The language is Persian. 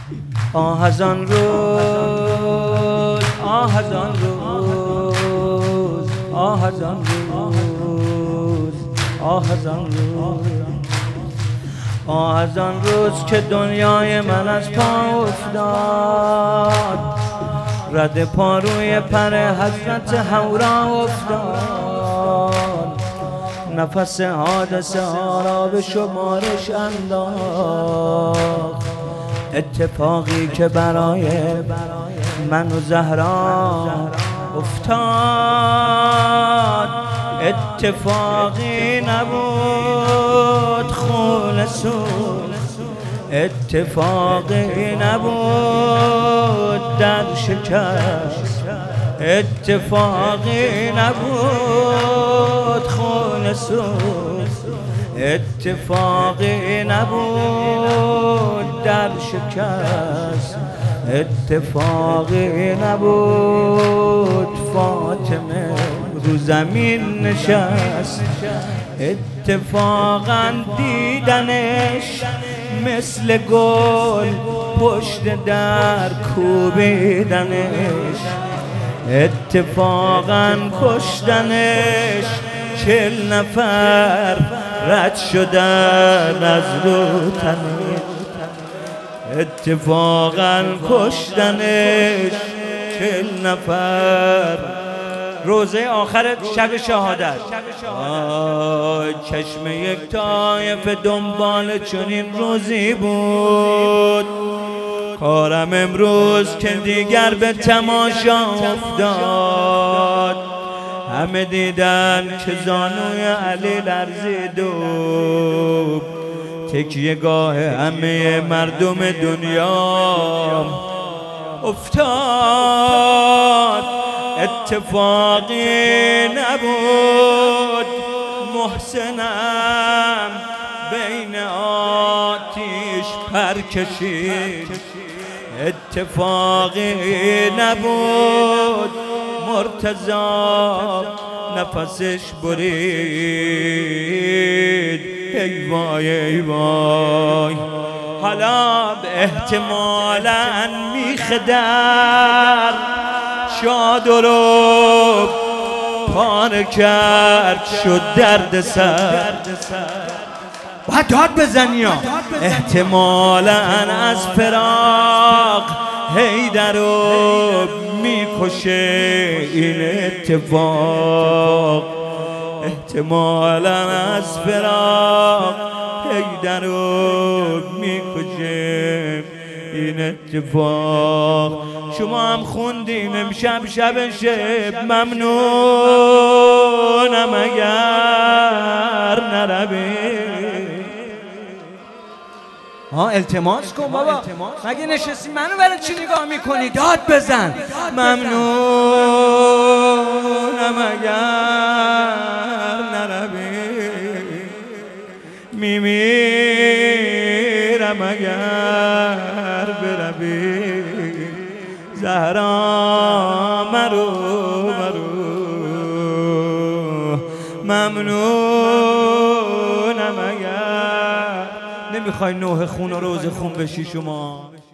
آه از آن روز، آه از آن روز، آه از آن روز، آه از آن روز، آه از آن روز که دنیای من از پا افتاد، رد پا روی پر حضرت حورا افتاد، نفس حادثه ها را به شمارش انداخت. اتفاقی که برای من و زهرا افتاد اتفاقی نبود خالص، اتفاقی نبود در شکست، اتفاقی نبود خالص، اتفاقی نبود در شکست، اتفاقی نبود فاطمه رو زمین نشست. اتفاقا دیدنش مثل گل پشت در کوبیدنش، اتفاقا کشتنش 40 نفر رد شدن از رو تنش، اتفاقا کشتنش 40 نفر. روزه آخر شب شهادت، چشم یک طایفه دنبال چنین روزی بود. کارم امروز که دیگر به تماشا افتاد، همه دیدن که زانوی علی لرزید و تکیه گاه همه مردم دنیا افتاد. اتفاقی نبود محسنم بین آتیش پر کشید، اتفاقی نبود مرتضی نفسش برید. ای وای ای وای، حالا احتمالاً میخدر شاد رو پاره کرد شد درد سر. باید داد بزنی ها. احتمالاً از فراق حیدر رو میکشه این اتفاق، احتمالاً از فراق حیدر رو میکشه این اتفاق. شما هم خوندین امشب شب شب ممنونم اگر نروی. التماس کن بابا، مگه نشستی منو برای چی نگاه میکنی؟ داد بزن. ممنونم اگر نروی، میمیرم اگر بروی. زهرا مرو مرو، ممنونم اگر نمیخوای نوح خون و روز خون بشی شما.